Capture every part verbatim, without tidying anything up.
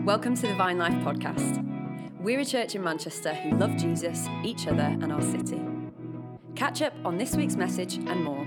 Welcome to the Vine Life podcast. We're a church in Manchester who love Jesus, each other, and our city. Catch up on this week's message and more.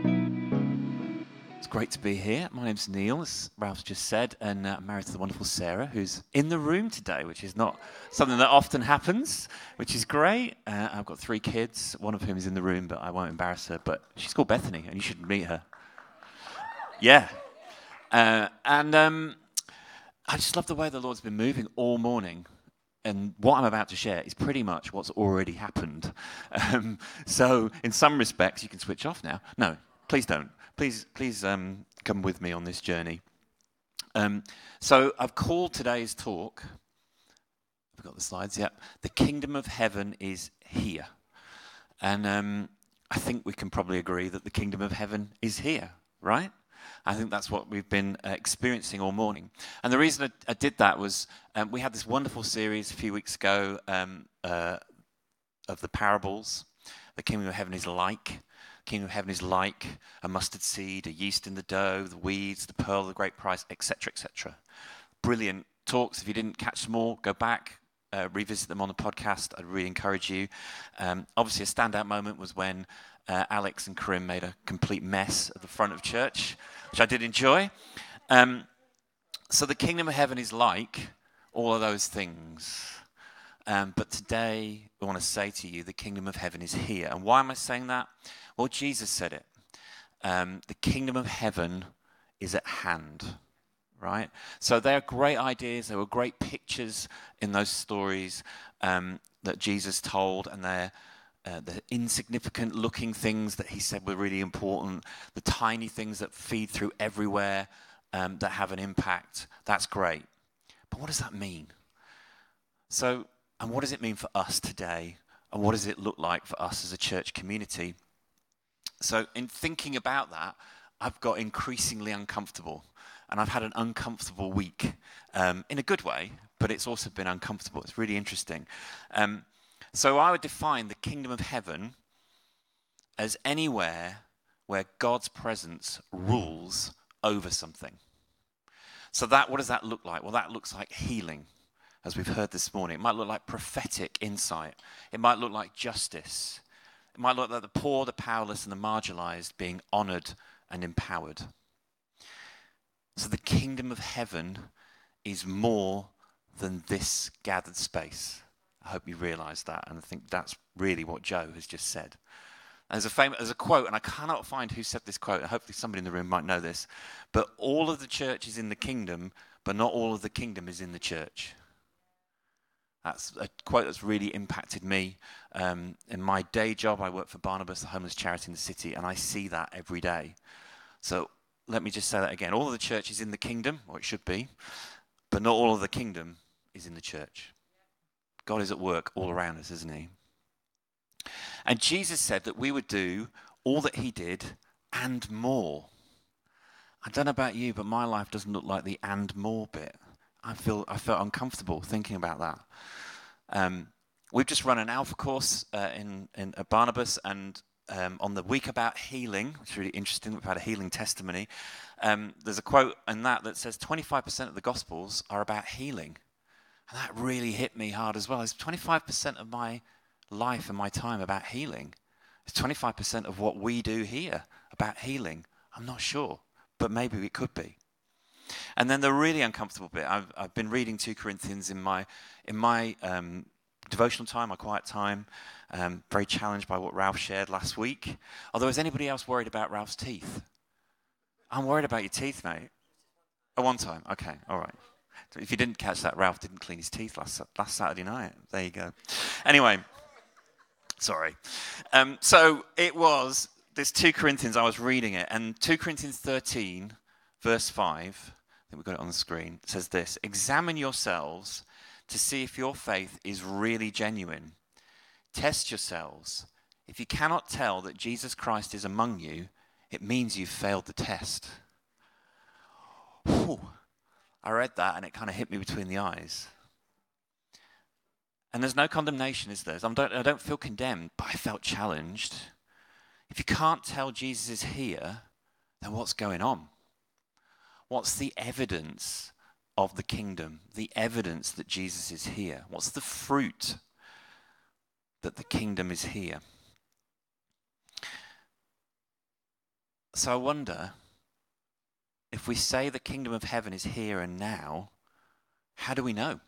It's great to be here. My name's Neil, as Ralph's just said, and uh, I'm married to the wonderful Sarah, who's in the room today, which is not something that often happens, which is great. Uh, I've got three kids, one of whom is in the room, but I won't embarrass her. But she's called Bethany, and you should meet her. Yeah. Uh, and um, I just love the way the Lord's been moving all morning. And what I'm about to share is pretty much what's already happened. Um, so in some respects, you can switch off now. No, please don't. Please, please um, come with me on this journey. Um, so I've called today's talk, I've got the slides, yep. The Kingdom of Heaven is here. And um, I think we can probably agree that the Kingdom of Heaven is here, right? I think that's what we've been uh, experiencing all morning. And the reason I, I did that was um, we had this wonderful series a few weeks ago um, uh, of the parables. The Kingdom of Heaven is like. Kingdom of Heaven is like a mustard seed, a yeast in the dough, the weeds, the pearl of the great price, et cetera, et cetera. Brilliant talks. If you didn't catch them all, go back, uh, revisit them on the podcast. I'd really encourage you. Um, obviously, a standout moment was when uh, Alex and Corinne made a complete mess at the front of church, which I did enjoy. Um, so the Kingdom of Heaven is like all of those things. Um, but today, I want to say to you, the Kingdom of Heaven is here. And why am I saying that? Well, Jesus said it. Um, the Kingdom of Heaven is at hand, right? So they are great ideas. There were great pictures in those stories um, that Jesus told, and they're uh, the insignificant-looking things that he said were really important, the tiny things that feed through everywhere um, that have an impact. That's great. But what does that mean? So, and what does it mean for us today? And what does it look like for us as a church community? So in thinking about that, I've got increasingly uncomfortable. And I've had an uncomfortable week um, in a good way, but it's also been uncomfortable. It's really interesting. Um, so I would define the Kingdom of Heaven as anywhere where God's presence rules over something. So that, what does that look like? Well, that looks like healing, as we've heard this morning. It might look like prophetic insight. It might look like justice. It might look like the poor, the powerless, and the marginalized being honored and empowered. So the Kingdom of Heaven is more than this gathered space. I hope you realize that, and I think that's really what Joe has just said. There's a famous, there's a quote, and I cannot find who said this quote, and hopefully somebody in the room might know this, but all of the church is in the kingdom, but not all of the kingdom is in the church. That's a quote that's really impacted me. Um, in my day job, I work for Barnabas, the homeless charity in the city, and I see that every day. So let me just say that again. All of the church is in the kingdom, or it should be, but not all of the kingdom is in the church. God is at work all around us, isn't he? And Jesus said that we would do all that he did and more. I don't know about you, but my life doesn't look like the and more bit. I feel I felt uncomfortable thinking about that. Um, we've just run an Alpha course uh, in, in at Barnabas, and um, on the week about healing, which is really interesting, we've had a healing testimony. Um, there's a quote in that that says twenty-five percent of the Gospels are about healing. And that really hit me hard as well. Is twenty-five percent of my life and my time about healing? Is twenty-five percent of what we do here about healing? I'm not sure, but maybe it could be. And then the really uncomfortable bit, I've, I've been reading Second Corinthians in my in my um, devotional time, my quiet time, um, very challenged by what Ralph shared last week. Although, is anybody else worried about Ralph's teeth? I'm worried about your teeth, mate. Oh, one time. Okay, all right. If you didn't catch that, Ralph didn't clean his teeth last last Saturday night. There you go. Anyway, sorry. Um, so it was this Second Corinthians, I was reading it, and Second Corinthians thirteen, verse five, I think we've got it on the screen, it says this: examine yourselves to see if your faith is really genuine. Test yourselves. If you cannot tell that Jesus Christ is among you, it means you've failed the test. Whew. I read that and it kind of hit me between the eyes. And there's no condemnation, is there? I don't, I don't feel condemned, but I felt challenged. If you can't tell Jesus is here, then what's going on? What's the evidence of the kingdom, the evidence that Jesus is here? What's the fruit that the kingdom is here? So I wonder, if we say the kingdom of heaven is here and now, how do we know?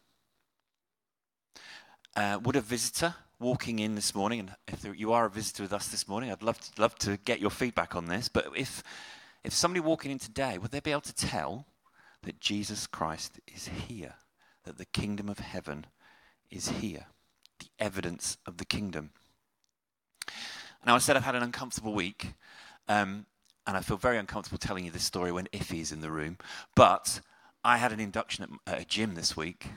Uh, would a visitor walking in this morning, and if there, you are a visitor with us this morning, I'd love to, love to get your feedback on this, but if, if somebody walking in today, would they be able to tell that Jesus Christ is here, that the kingdom of heaven is here, the evidence of the kingdom? Now, I said I've had an uncomfortable week, um, and I feel very uncomfortable telling you this story when Iffy's in the room, but I had an induction at, at a gym this week.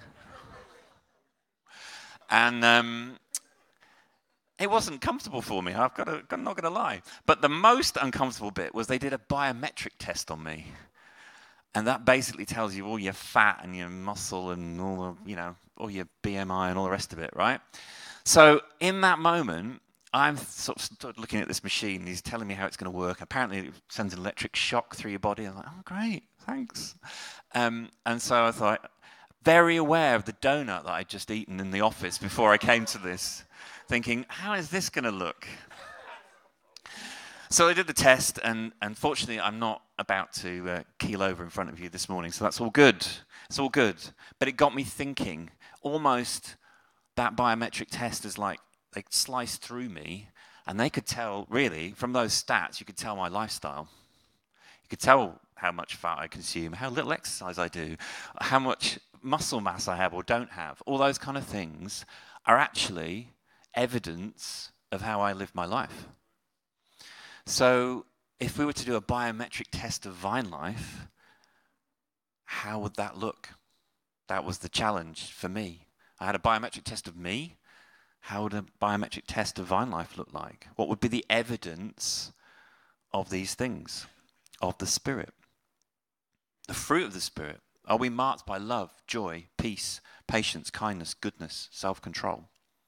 And um, it wasn't comfortable for me, I've got to, I'm not going to lie. But the most uncomfortable bit was they did a biometric test on me. And that basically tells you all your fat and your muscle and all the, you know, all your B M I and all the rest of it, right? So in that moment, I'm sort of started looking at this machine. He's telling me how it's going to work. Apparently, it sends an electric shock through your body. I'm like, oh, great, thanks. Um, and so I thought, very aware of the donut that I'd just eaten in the office before I came to this, thinking, how is this going to look? So I did the test, and unfortunately, I'm not about to uh, keel over in front of you this morning, so that's all good. It's all good. But it got me thinking, almost that biometric test is like, they sliced through me, and they could tell, really, from those stats, you could tell my lifestyle. You could tell how much fat I consume, how little exercise I do, how much muscle mass I have or don't have. All those kind of things are actually evidence of how I live my life. So if we were to do a biometric test of Vine Life, how would that look? That was the challenge for me. I had a biometric test of me. How would a biometric test of Vine Life look like? What would be the evidence of these things, of the Spirit? The fruit of the Spirit. Are we marked by love, joy, peace, patience, kindness, goodness, self-control?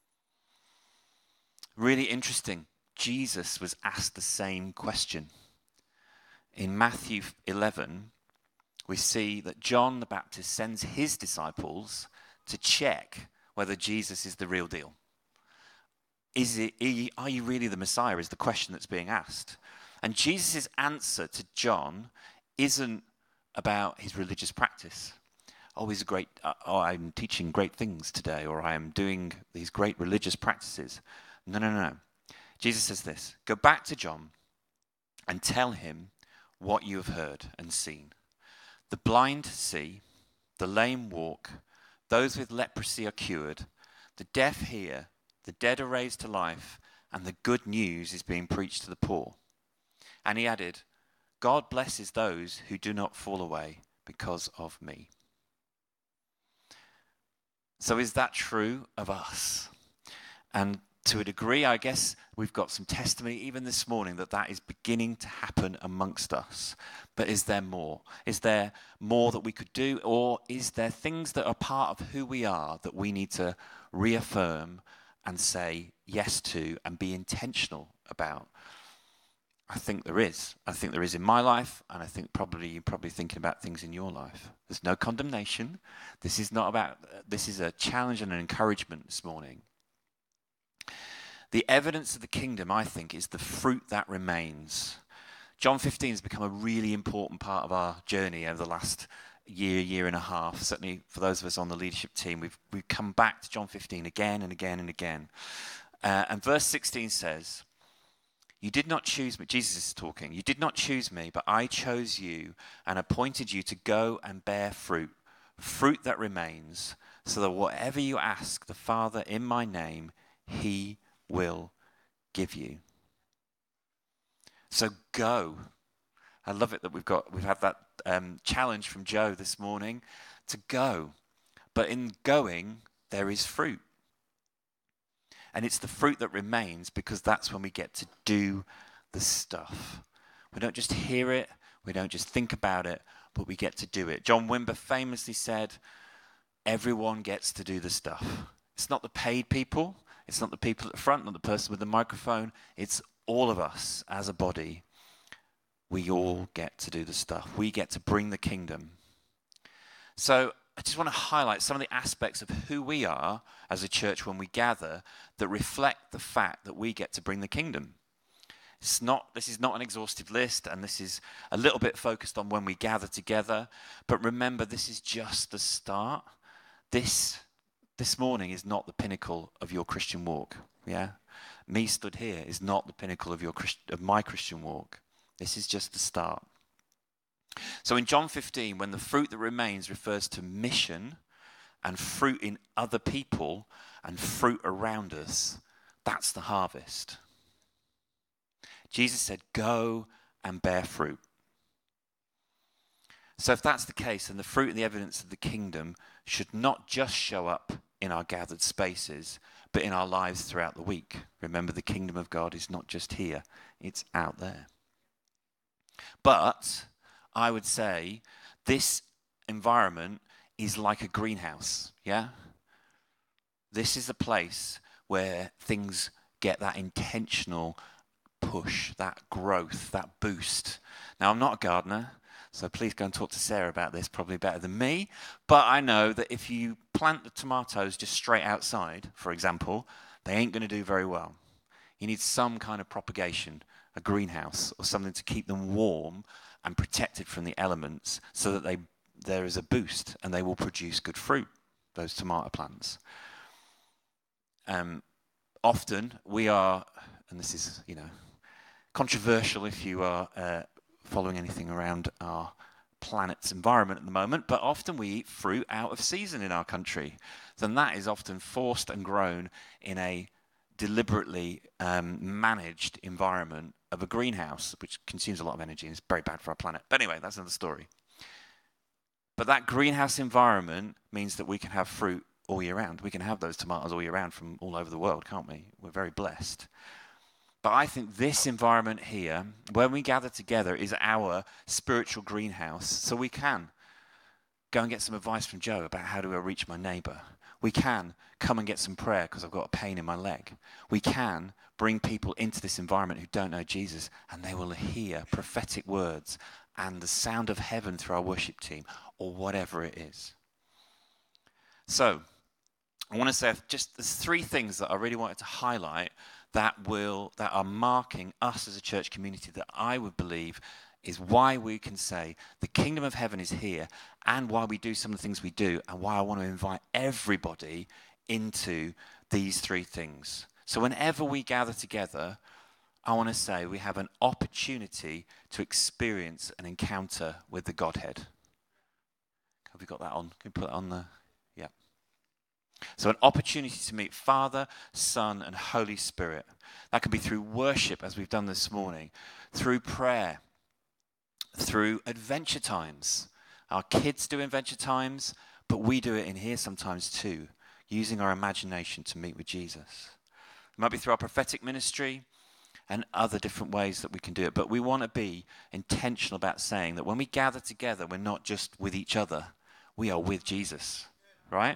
Really interesting. Jesus was asked the same question. In Matthew eleven, we see that John the Baptist sends his disciples to check whether Jesus is the real deal. Is it, are you really the Messiah, is the question that's being asked. And Jesus' answer to John isn't about his religious practice. Oh, he's a great, uh, oh, I'm teaching great things today, or I am doing these great religious practices. No, no, no, no. Jesus says this, go back to John and tell him what you have heard and seen. The blind see, the lame walk, those with leprosy are cured, the deaf hear, the dead are raised to life, and the good news is being preached to the poor. And he added, God blesses those who do not fall away because of me. So is that true of us? And to a degree, I guess we've got some testimony even this morning that that is beginning to happen amongst us. But is there more? Is there more that we could do? Or is there things that are part of who we are that we need to reaffirm and say yes to and be intentional about? I think there is. I think there is in my life, and I think probably you're probably thinking about things in your life. There's no condemnation. This is not about, this is a challenge and an encouragement this morning. The evidence of the kingdom, I think, is the fruit that remains. John fifteen has become a really important part of our journey over the last year, year and a half. Certainly for those of us on the leadership team, we've, we've come back to John fifteen again and again and again. Uh, and verse sixteen says, you did not choose me, Jesus is talking, you did not choose me, but I chose you and appointed you to go and bear fruit, fruit that remains, so that whatever you ask the Father in my name, he will give you. So go. I love it that we've got we've had that um, challenge from Joe this morning to go. But in going, there is fruit. And it's the fruit that remains because that's when we get to do the stuff. We don't just hear it, we don't just think about it, but we get to do it. John Wimber famously said, everyone gets to do the stuff. It's not the paid people, it's not the people at the front, not the person with the microphone, it's all of us as a body. We all get to do the stuff. We get to bring the kingdom. So I just want to highlight some of the aspects of who we are as a church when we gather that reflect the fact that we get to bring the kingdom. It's not, this is not an exhaustive list, and this is a little bit focused on when we gather together. But remember, this is just the start. This, this morning is not the pinnacle of your Christian walk. Yeah, me stood here is not the pinnacle of your Christ, of my Christian walk. This is just the start. So in John fifteen, when the fruit that remains refers to mission and fruit in other people and fruit around us, that's the harvest. Jesus said, go and bear fruit. So if that's the case, then the fruit and the evidence of the kingdom should not just show up in our gathered spaces, but in our lives throughout the week. Remember, the kingdom of God is not just here, it's out there. But I would say this environment is like a greenhouse, yeah? This is a place where things get that intentional push, that growth, that boost. Now, I'm not a gardener, so please go and talk to Sarah about this, probably better than me. But I know that if you plant the tomatoes just straight outside, for example, they ain't going to do very well. You need some kind of propagation, a greenhouse, or something to keep them warm and protected from the elements so that they there is a boost and they will produce good fruit, those tomato plants. Um, often we are, and this is, you know, controversial if you are uh, following anything around our planet's environment at the moment, but often we eat fruit out of season in our country. Then that is often forced and grown in a deliberately um, managed environment of a greenhouse, which consumes a lot of energy and is very bad for our planet. But anyway, that's another story. But that greenhouse environment means that we can have fruit all year round. We can have those tomatoes all year round from all over the world, can't we? We're very blessed. But I think this environment here, when we gather together, is our spiritual greenhouse. So we can go and get some advice from Joe about how do I reach my neighbour. We can come and get some prayer because I've got a pain in my leg. We can bring people into this environment who don't know Jesus, and they will hear prophetic words and the sound of heaven through our worship team, or whatever it is. So I want to say just there's three things that I really wanted to highlight that will that are marking us as a church community that I would believe is why we can say the kingdom of heaven is here, and why we do some of the things we do, and why I want to invite everybody into these three things. So whenever we gather together, I want to say we have an opportunity to experience an encounter with the Godhead. Have we got that on? Can we put it on the... Yeah. So an opportunity to meet Father, Son, and Holy Spirit. That can be through worship, as we've done this morning, through prayer, through adventure times. Our kids do adventure times, but we do it in here sometimes too, using our imagination to meet with Jesus. It might be through our prophetic ministry and other different ways that we can do it, but we want to be intentional about saying that when we gather together, we're not just with each other, we are with Jesus, right?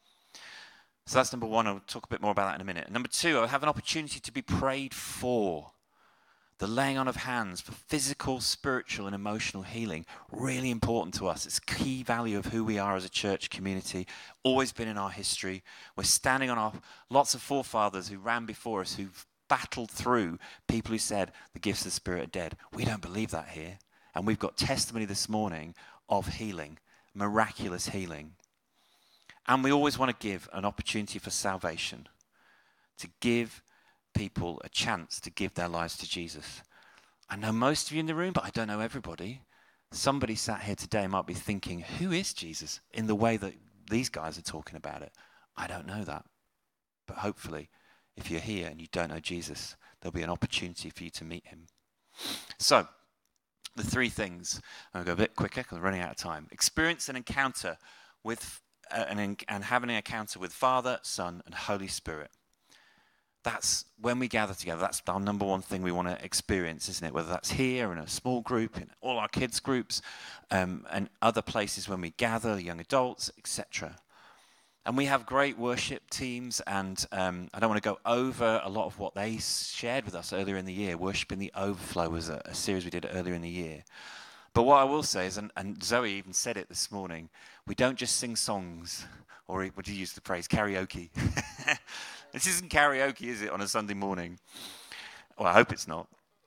So that's number one. I'll talk a bit more about that in a minute. Number two, I have an opportunity to be prayed for. The laying on of hands for physical, spiritual, and emotional healing. Really important to us. It's a key value of who we are as a church community. Always been in our history. We're standing on our lots of forefathers who ran before us, who've battled through people who said the gifts of the Spirit are dead. We don't believe that here. And we've got testimony this morning of healing, miraculous healing. And we always want to give an opportunity for salvation, to give people a chance to give their lives to Jesus. I know most of you in the room, but I don't know everybody. Somebody sat here today might be thinking, who is Jesus? In the way that these guys are talking about it. I don't know that. But hopefully, if you're here and you don't know Jesus, there'll be an opportunity for you to meet him. So, the three things. I'll go a bit quicker because we're running out of time. Experience an encounter with, uh, an, and have an encounter with Father, Son, and Holy Spirit. That's when we gather together, that's our number one thing we want to experience, isn't it? Whether that's here, in a small group, in all our kids' groups, um, and other places when we gather, young adults, et cetera. And we have great worship teams, and um, I don't want to go over a lot of what they shared with us earlier in the year. Worship in the Overflow was a, a series we did earlier in the year. But what I will say is, and, and Zoe even said it this morning, we don't just sing songs, or what do you use the phrase, karaoke? This isn't karaoke, is it, on a Sunday morning? Well, I hope it's not.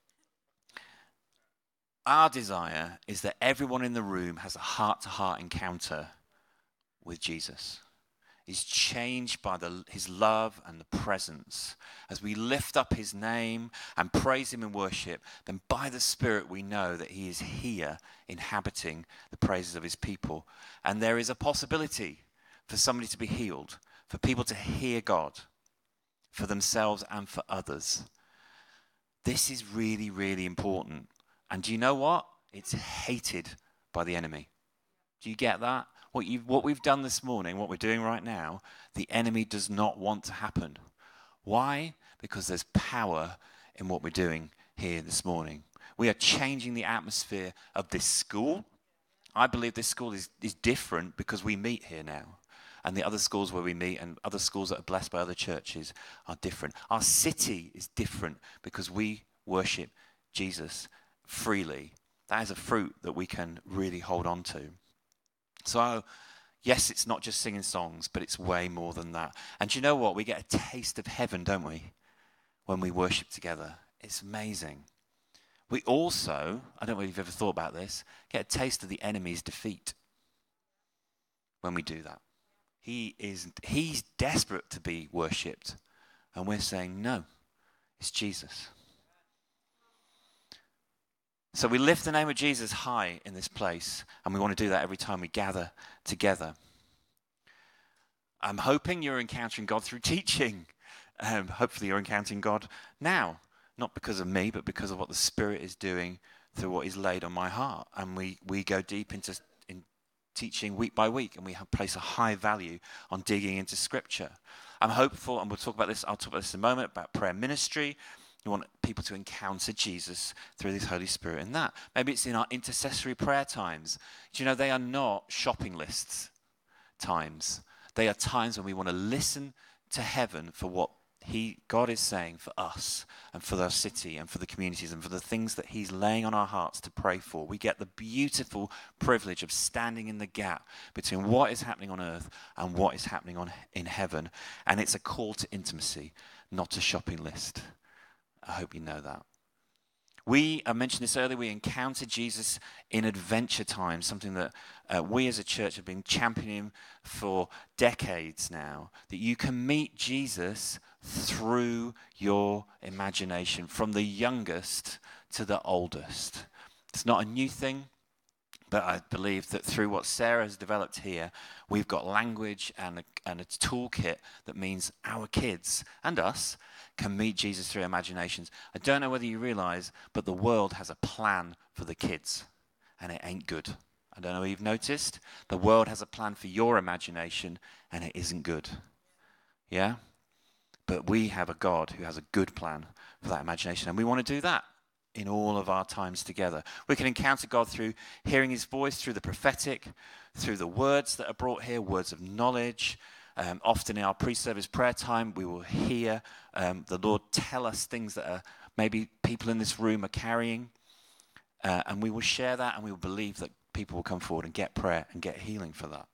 Our desire is that everyone in the room has a heart-to-heart encounter with Jesus. Is changed by the, his love and the presence. As we lift up his name and praise him in worship, then by the Spirit we know that he is here inhabiting the praises of his people. And there is a possibility for somebody to be healed, for people to hear God, for themselves and for others. This is really, really important. And do you know what? It's hated by the enemy. Do you get that? What, you've, what we've done this morning, what we're doing right now, the enemy does not want to happen. Why? Because there's power in what we're doing here this morning. We are changing the atmosphere of this school. I believe this school is, is different because we meet here now. And the other schools where we meet and other schools that are blessed by other churches are different. Our city is different because we worship Jesus freely. That is a fruit that we can really hold on to. So, yes, it's not just singing songs, but it's way more than that. And do you know what? We get a taste of heaven, don't we, when we worship together. It's amazing. We also, I don't know if you've ever thought about this, get a taste of the enemy's defeat when we do that. He is, he's desperate to be worshipped. And we're saying, no, it's Jesus. So we lift the name of Jesus high in this place, and we want to do that every time we gather together. I'm hoping you're encountering God through teaching. Um, hopefully you're encountering God now, not because of me, but because of what the Spirit is doing through what He's laid on my heart. And we, we go deep into in teaching week by week, and we have, place a high value on digging into Scripture. I'm hopeful, and we'll talk about this, I'll talk about this in a moment, about prayer ministry. We want people to encounter Jesus through this Holy Spirit in that. Maybe it's in our intercessory prayer times. Do you know, they are not shopping lists times. They are times when we want to listen to heaven for what he, God is saying for us and for our city and for the communities and for the things that he's laying on our hearts to pray for. We get the beautiful privilege of standing in the gap between what is happening on earth and what is happening on in heaven. And it's a call to intimacy, not a shopping list. I hope you know that. We, I mentioned this earlier, we encountered Jesus in Adventure Time, something that uh, we as a church have been championing for decades now, that you can meet Jesus through your imagination, from the youngest to the oldest. It's not a new thing, but I believe that through what Sarah has developed here, we've got language and a, and a toolkit that means our kids and us can meet Jesus through imaginations. I don't know whether you realize, but the world has a plan for the kids, and it ain't good. I don't know if you've noticed. The world has a plan for your imagination, and it isn't good. Yeah? But we have a God who has a good plan for that imagination, and we want to do that in all of our times together. We can encounter God through hearing his voice, through the prophetic, through the words that are brought here, words of knowledge. Um, often in our pre-service prayer time, we will hear um, the Lord tell us things that are maybe people in this room are carrying. Uh, and we will share that, and we will believe that people will come forward and get prayer and get healing for that.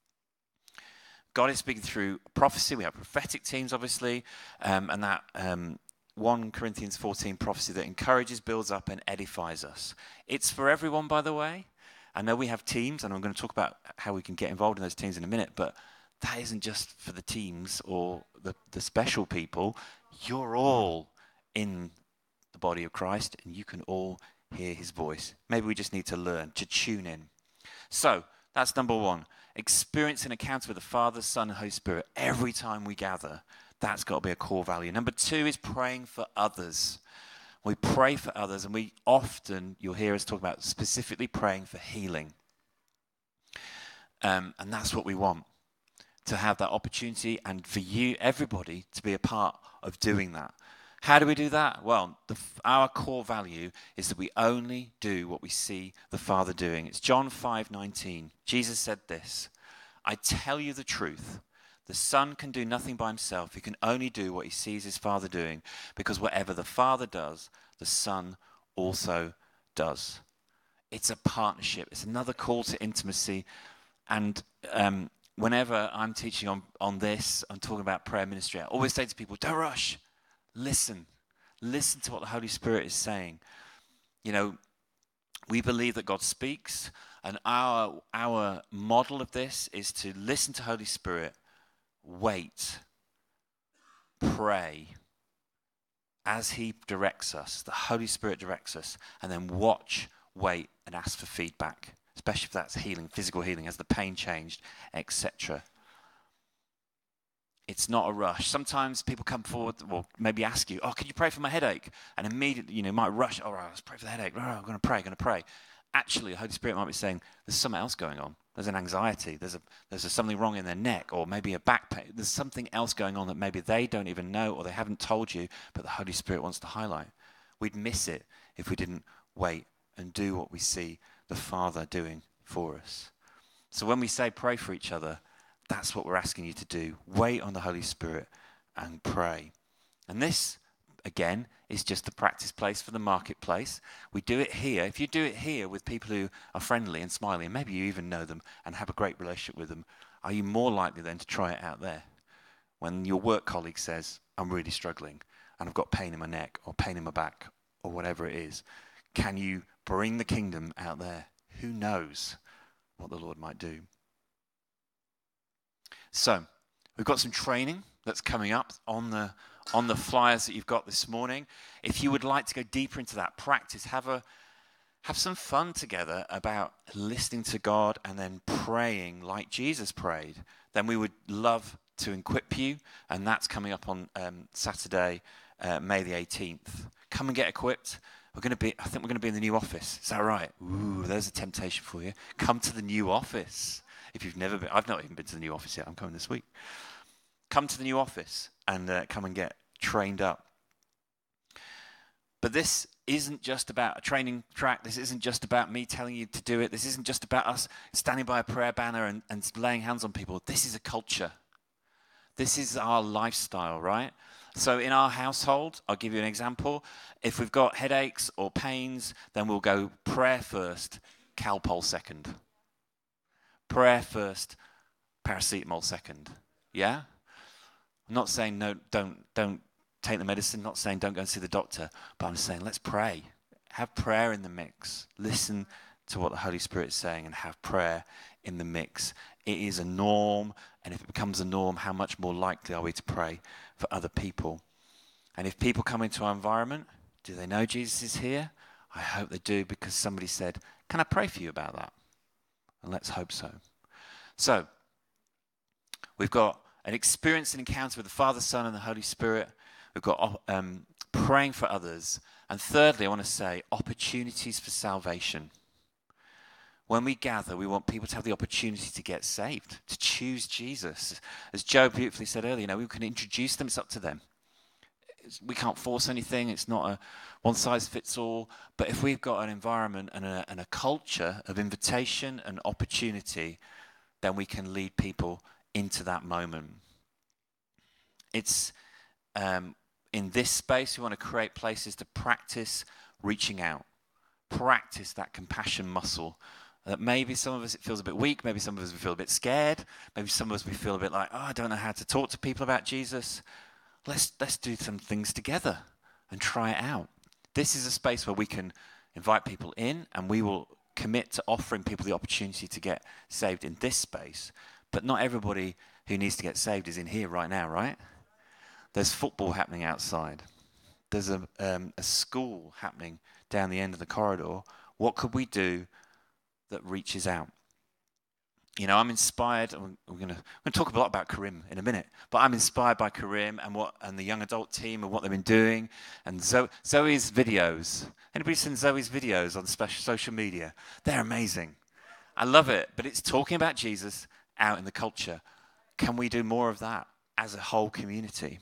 God is speaking through prophecy. We have prophetic teams, obviously, um, and that um, First Corinthians fourteen prophecy that encourages, builds up, and edifies us. It's for everyone, by the way. I know we have teams, and I'm going to talk about how we can get involved in those teams in a minute, but that isn't just for the teams or the, the special people. You're all in the body of Christ, and you can all hear his voice. Maybe we just need to learn to tune in. So that's number one. Experience an encounter with the Father, Son, and Holy Spirit every time we gather. That's got to be a core value. Number two is praying for others. We pray for others, and we often, you'll hear us talk about specifically praying for healing. Um, and that's what we want, to have that opportunity and for you, everybody, to be a part of doing that. How do we do that? Well, the, our core value is that we only do what we see the Father doing. It's John five nineteen. Jesus said this, "I tell you the truth. The Son can do nothing by himself. He can only do what he sees his Father doing, because whatever the Father does, the Son also does." It's a partnership. It's another call to intimacy. And um, whenever I'm teaching on, on this, I'm talking about prayer ministry, I always say to people, don't rush. Listen. Listen to what the Holy Spirit is saying. You know, we believe that God speaks, and our our model of this is to listen to Holy Spirit, wait, pray, as he directs us, the Holy Spirit directs us, and then watch, wait, and ask for feedback, especially if that's healing, physical healing, has the pain changed, et cetera. It's not a rush. Sometimes people come forward, or maybe ask you, oh, can you pray for my headache? And immediately, you know, might rush, all right, let's pray for the headache. Oh, I'm going to pray, going to pray. Actually, the Holy Spirit might be saying, there's something else going on. There's an anxiety. There's a there's a, something wrong in their neck, or maybe a back pain. There's something else going on that maybe they don't even know, or they haven't told you, but the Holy Spirit wants to highlight. We'd miss it if we didn't wait and do what we see the Father doing for us. So when we say pray for each other, that's what we're asking you to do. Wait on the Holy Spirit and pray. And this, again, is just the practice place for the marketplace. We do it here. If you do it here with people who are friendly and smiling, and maybe you even know them and have a great relationship with them, are you more likely then to try it out there? When your work colleague says, I'm really struggling and I've got pain in my neck or pain in my back or whatever it is, can you bring the kingdom out there? Who knows what the Lord might do? So, we've got some training that's coming up on the on the flyers that you've got this morning. If you would like to go deeper into that practice, have a have some fun together about listening to God and then praying like Jesus prayed, then we would love to equip you, and that's coming up on um, Saturday, uh, May the eighteenth. Come and get equipped. We're going to be, I think we're going to be in the new office. Is that right? Ooh, there's a temptation for you. Come to the new office. If you've never been, I've not even been to the new office yet. I'm coming this week. Come to the new office and uh, come and get trained up. But this isn't just about a training track. This isn't just about me telling you to do it. This isn't just about us standing by a prayer banner and, and laying hands on people. This is a culture. This is our lifestyle, right? So in our household, I'll give you an example. If we've got headaches or pains, then we'll go prayer first, Calpol second. Prayer first, paracetamol second. Yeah? I'm not saying no, don't don't take the medicine, not saying don't go and see the doctor, but I'm saying let's pray. Have prayer in the mix. Listen to what the Holy Spirit is saying and have prayer in the mix. It is a norm, and if it becomes a norm, how much more likely are we to pray for other people? And if people come into our environment, do they know Jesus is here? I hope they do, because somebody said, can I pray for you about that? And let's hope so. So, we've got an experience and encounter with the Father, Son, and the Holy Spirit. We've got um, praying for others. And thirdly, I want to say opportunities for salvation. When we gather, we want people to have the opportunity to get saved, to choose Jesus. As Joe beautifully said earlier, you know, we can introduce them, it's up to them. It's, we can't force anything, it's not a one-size-fits-all. But if we've got an environment and a, and a culture of invitation and opportunity, then we can lead people into that moment. It's um, in this space, we want to create places to practice reaching out, practice that compassion muscle. That maybe some of us, it feels a bit weak, maybe some of us we feel a bit scared, maybe some of us we feel a bit like, oh, I don't know how to talk to people about Jesus. Let's, let's do some things together and try it out. This is a space where we can invite people in, and we will commit to offering people the opportunity to get saved in this space. But not everybody who needs to get saved is in here right now, right? There's football happening outside. There's a, um, a school happening down the end of the corridor. What could we do that reaches out? You know, I'm inspired. We're going to talk a lot about Karim in a minute, but I'm inspired by Karim and what and the young adult team and what they've been doing, and Zo- Zoe's videos. Anybody seen Zoe's videos on special social media? They're amazing. I love it, but it's talking about Jesus out in the culture. Can we do more of that as a whole community?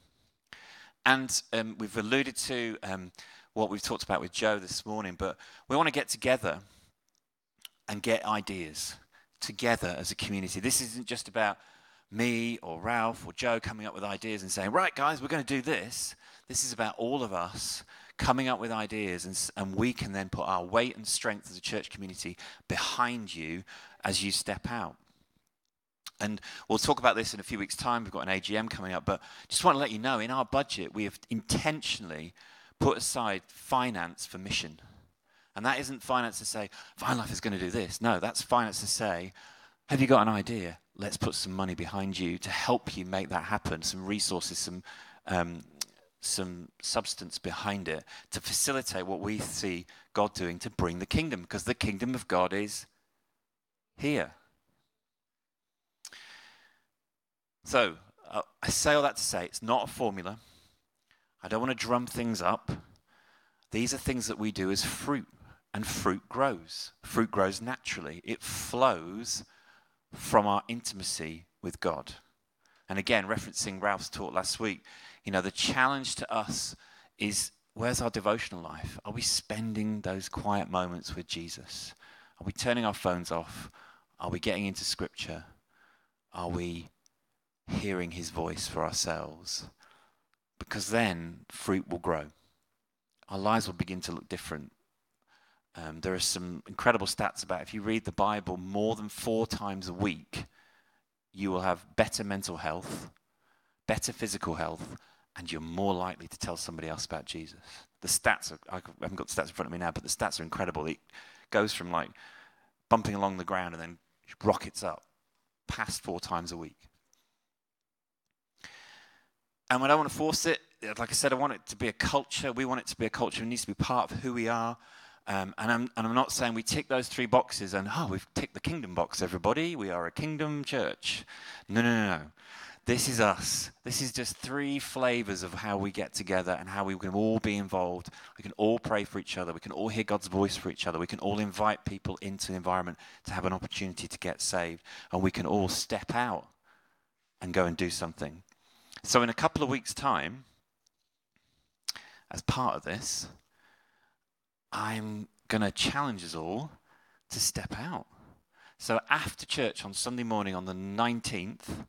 And um, we've alluded to um, what we've talked about with Joe this morning, but we want to get together and get ideas together as a community. This isn't just about me or Ralph or Joe coming up with ideas and saying, right, guys, we're going to do this. This is about all of us coming up with ideas, and, and we can then put our weight and strength as a church community behind you as you step out. And we'll talk about this in a few weeks' time. We've got an A G M coming up, but just want to let you know, in our budget, we have intentionally put aside finance for mission. And that isn't finance to say, Vine Life is going to do this. No, that's finance to say, have you got an idea? Let's put some money behind you to help you make that happen, some resources, some um, some substance behind it to facilitate what we see God doing to bring the kingdom, because the kingdom of God is here. So, uh, I say all that to say it's not a formula. I don't want to drum things up. These are things that we do as fruit, and fruit grows. Fruit grows naturally. It flows from our intimacy with God. And again, referencing Ralph's talk last week, you know, the challenge to us is, where's our devotional life? Are we spending those quiet moments with Jesus? Are we turning our phones off? Are we getting into scripture? Are we hearing his voice for ourselves? Because then fruit will grow. Our lives will begin to look different. Um, there are some incredible stats about, if you read the Bible more than four times a week, you will have better mental health, better physical health, and you're more likely to tell somebody else about Jesus. The stats are, I haven't got the stats in front of me now, but the stats are incredible. It goes from like bumping along the ground and then rockets up past four times a week. And I don't want to force it. Like I said, I want it to be a culture. We want it to be a culture. It needs to be part of who we are. Um, and, I'm, and I'm not saying we tick those three boxes and, oh, we've ticked the kingdom box, everybody. We are a kingdom church. No, no, no, no. This is us. This is just three flavors of how we get together and how we can all be involved. We can all pray for each other. We can all hear God's voice for each other. We can all invite people into the environment to have an opportunity to get saved. And we can all step out and go and do something. So in a couple of weeks' time, as part of this, I'm going to challenge us all to step out. So after church on Sunday morning on the nineteenth,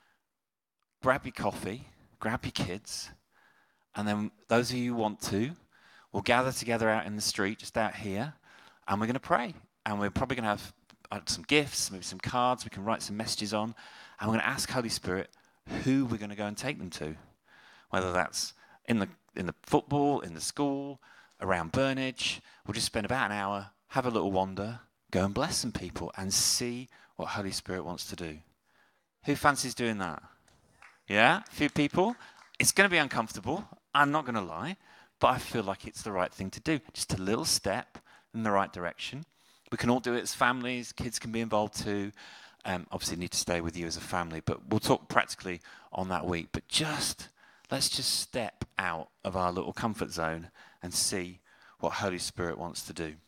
grab your coffee, grab your kids, and then those of you who want to, we'll gather together out in the street, just out here, and we're going to pray. And we're probably going to have uh, some gifts, maybe some cards we can write some messages on, and we're going to ask Holy Spirit who we're going to go and take them to, whether that's in the in the football, in the school, around Burnage. We'll just spend about an hour, have a little wander, go and bless some people and see what Holy Spirit wants to do. Who fancies doing that? Yeah, a few people. It's going to be uncomfortable, I'm not going to lie, but I feel like it's the right thing to do. Just a little step in the right direction. We can all do it as families, kids can be involved too. Um, obviously need to stay with you as a family, but we'll talk practically on that week. But just, let's just step out of our little comfort zone and see what Holy Spirit wants to do.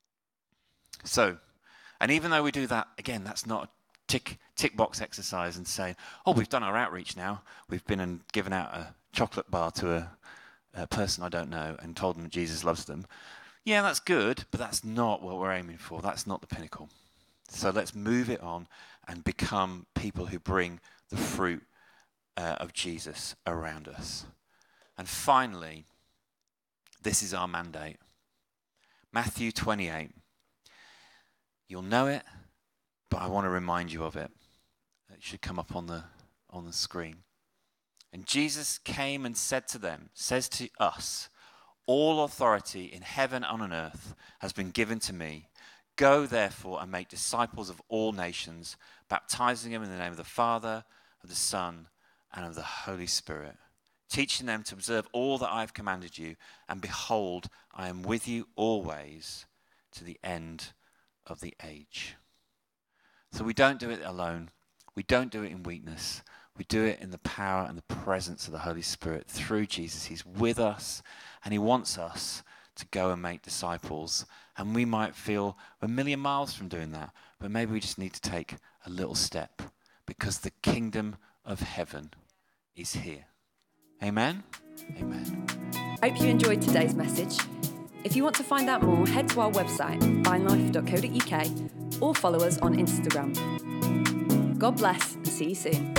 So, and even though we do that, again, that's not a tick, tick box exercise and saying, oh, we've done our outreach now. We've been and given out a chocolate bar to a, a person I don't know and told them Jesus loves them. Yeah, that's good, but that's not what we're aiming for. That's not the pinnacle. So let's move it on and become people who bring the fruit uh, of Jesus around us. And finally, this is our mandate. Matthew twenty-eight. You'll know it, but I want to remind you of it. It should come up on the on the screen. And Jesus came and said to them, says to us, all authority in heaven and on earth has been given to me. Go, therefore, and make disciples of all nations, baptizing them in the name of the Father, of the Son, and of the Holy Spirit, teaching them to observe all that I have commanded you, and behold, I am with you always to the end of the age. So we don't do it alone. We don't do it in weakness. We do it in the power and the presence of the Holy Spirit through Jesus. He's with us, and he wants us to go and make disciples. And we might feel a million miles from doing that, but maybe we just need to take a little step because the kingdom of heaven is here. Amen? Amen. Hope you enjoyed today's message. If you want to find out more, head to our website, vine life dot co dot uk, or follow us on Instagram. God bless and see you soon.